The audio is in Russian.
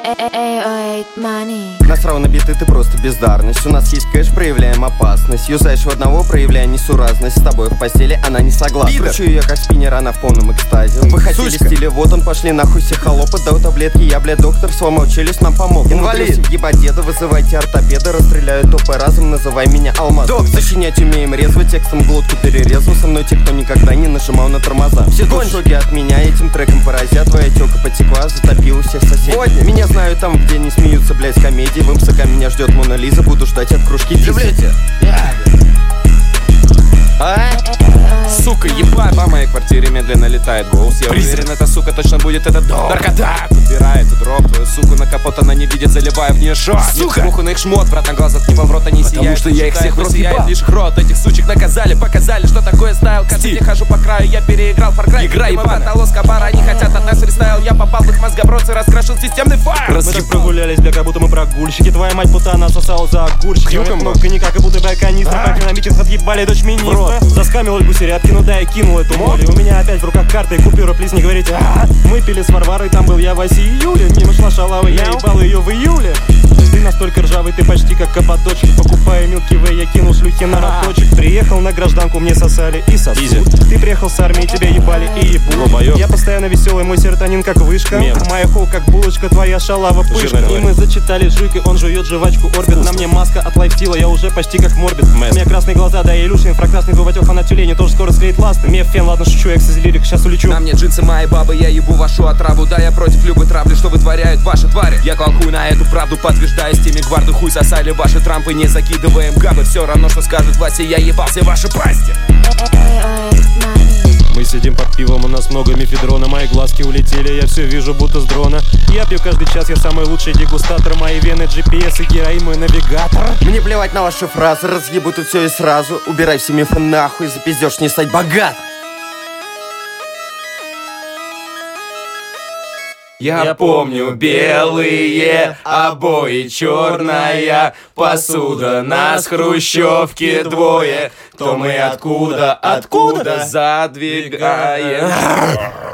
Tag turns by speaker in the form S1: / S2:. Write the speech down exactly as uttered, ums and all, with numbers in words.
S1: Насрал на биты, ты просто бездарность. У нас есть кэш, проявляем опасность. Юзаешь в одного, проявляя несуразность. С тобой в постели она не согласна. Кручу ее как спиннер, она в полном экстазе. Вы хотели стиле, вот он, пошли нахуй все холопы. Дал таблетки, я, блядь, доктор, сломал челюсть, нам помог. Инвалид, ебать деда, вызывайте ортопеда. Расстреляю топы разом, называй меня Алмаз. Док, сочинять умеем резво, текстом глотку перерезал. Со мной те, кто никогда не нажимал на тормоза. Все тут в шоке от меня, этим треком поразят. Твоя тёлка потекла, затопила всех соседей. Сегодня меня знают там, где не смеются, блядь, с комедии. В МСК меня ждет Мона Лиза, буду ждать от кружки. Люблите. А?
S2: Сука, ебать, по моей квартире медленно летает голос. Я уверен, эта сука точно будет этот дом. Наркота подбирает и дроп. Твою суку на капот она не видит, заливая в нее шот. Сука, смуху на их шмот, брат, на глаза типа в рот они сияют. Потому что я их всех в рот ебал. Лишь рот, этих сучек наказали, показали, что такое стайл. Каждый день хожу по краю, я переиграл Far Cry. Игра ебаная, Лоскобара, они хотят от нас фристайл. Я попал в их мозгобросы, раскрашил системный файл.
S3: Мы так прогулялись, бля, как будто мы прогульщики. Твоя мать путана сосала за огурчики. Кнопка никак, как будто бля канистра. По экономичных отъебали дочь министра. Заскамил Ольгу Серябкину, да, я кинул эту моли. У меня опять в руках карты и купюра, плиз, не говорите. А-а-а. Мы пили с Варварой, там был я в оси июля. Мимо шла шалава, я ебал ее в июле. Ты настолько ржавый, ты почти как капоточек. Покупая Milky Way, я кинул шлюхи на роточек. Приехал на гражданку, мне сосали и сосут. Easy. Ты приехал с армии, тебя ебали и ебут. Я постоянно веселый, мой серотонин как вышка. Мем. Моя хол как булочка, твоя шалава пышка. И мы зачитали жик, и он жует жвачку Орбит. На мне маска от лайфстила, я уже почти как Морбит. У меня красные глаза, да, я Илюшин, инфракрасный двубатёв, а на тюлене тоже скоро склеит ласты. Меф, фен, ладно, шучу, экс из лирик, сейчас улечу.
S2: На мне джинсы мои бабы, я ебу вашу отраву. Да, я против любой травли, что вытворяют ваши твари. Я клал хуй на эту правду, подтверждая с теми гварды. Хуй сосали ваши трампы, не закидываем габы. Все равно, что скажут власти, я ебал все ваши пасти.
S3: Мы сидим под пивом, у нас много мефедрона. Мои глазки улетели, я все вижу будто с дрона. Я пью каждый час, я самый лучший дегустатор. Мои вены, джи пи эс и героин, мой навигатор.
S1: Мне плевать на ваши фразы, разъебу тут все и сразу. Убирай все мифы нахуй, запиздешь не стать богат.
S2: Я, Я помню белые обои, черная посуда. Нас хрущевки двое. Кто мы, откуда, откуда задвигаем.